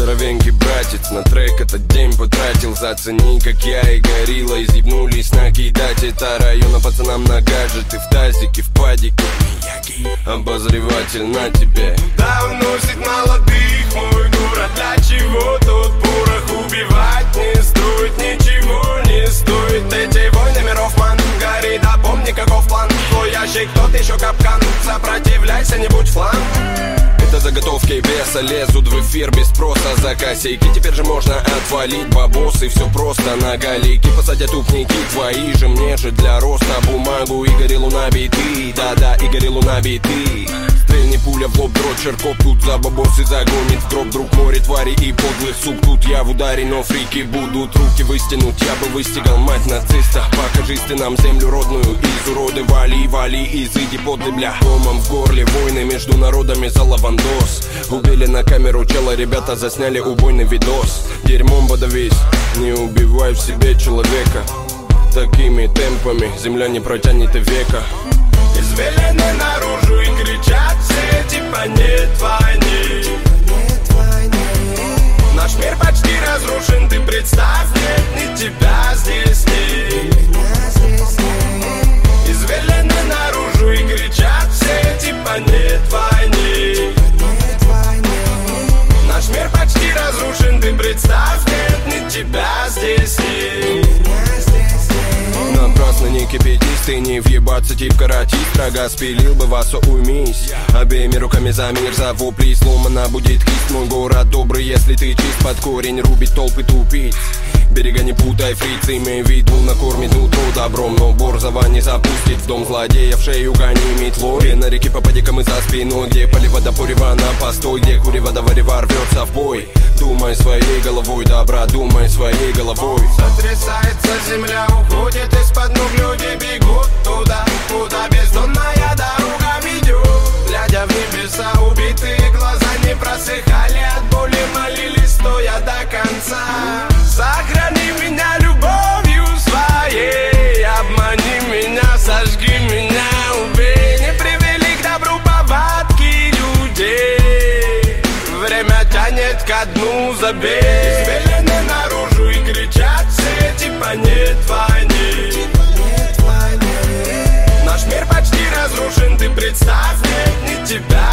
Здоровенький братец на трек этот день потратил. Зацени, как я и горилла изъебнулись накидать. Это района пацанам на гаджеты, в тазике, в падике. Обозреватель на тебе. Давно носит молодых мой город. Для чего тут порох убивать не стоит? Ничего не стоит. Эти войны миров ман горит. Да помни, каков план. Твой ящик, тот еще капкан. Сопротивляйся, не будь фланг. Это заготовки веса лезут в эфир без спроса. За косейки теперь же можно отвалить бабосы. Все просто на галейки посадят упники твои же. Мне же для роста бумагу Игорь Луна биты. Да-да, Игорь Луна биты. Стрельни пуля в лоб, дрочер коп. Тут за бабосы загонит в гроб друг море твари и подлых суп. Тут я в ударе, но фрики будут руки выстянуть. Я бы выстигал мать нациста. Покажись ты нам землю родную. Из уроды вали, вали, изыди подлый бля. Комом в горле войны между народами за лавандос. Убили на камеру чела, ребята засняли убойный видос. Дерьмом подавись, не убивай в себе человека. Такими темпами земля не протянет и века. Извелены наружу и кричат все, типа нет войны. Наш мир почти разрушен, ты представь, нет ни тебя здесь нет. Извелены наружу и кричат все, типа нет войны. Наш мир почти разрушен, ты представь, нет ни тебя здесь нет. Напрасно не кипятись, не въебаться тип каратист. Врага спилил бы вас, уймись. Обеими руками за мир, за вопли сломана будет кисть. Мой город добрый, если ты чист. Под корень рубить толпы тупиц. Берега не путай, фриц, имей в виду, накормит нутро добром. Но Борзова не запустит в дом злодея, в шею гони метлой. На реке попадикам и за спиной, где полива до порева на постой, где курева до варева рвется в бой. Думай своей головой, добра, думай своей головой. Сотрясается земля, уходит из-под ног, люди бегут туда, куда бездонная дорога ведет. Глядя в небеса, убитые глаза не просыхали от боли, молились, стоя до конца. Сохрани меня любовью своей, обмани меня, сожги меня, убей. Не привели к добру повадки людей, время тянет ко дну, забей. Извелены наружу и кричат все, типа нет войны. Наш мир почти разрушен, ты представь, нет ни тебя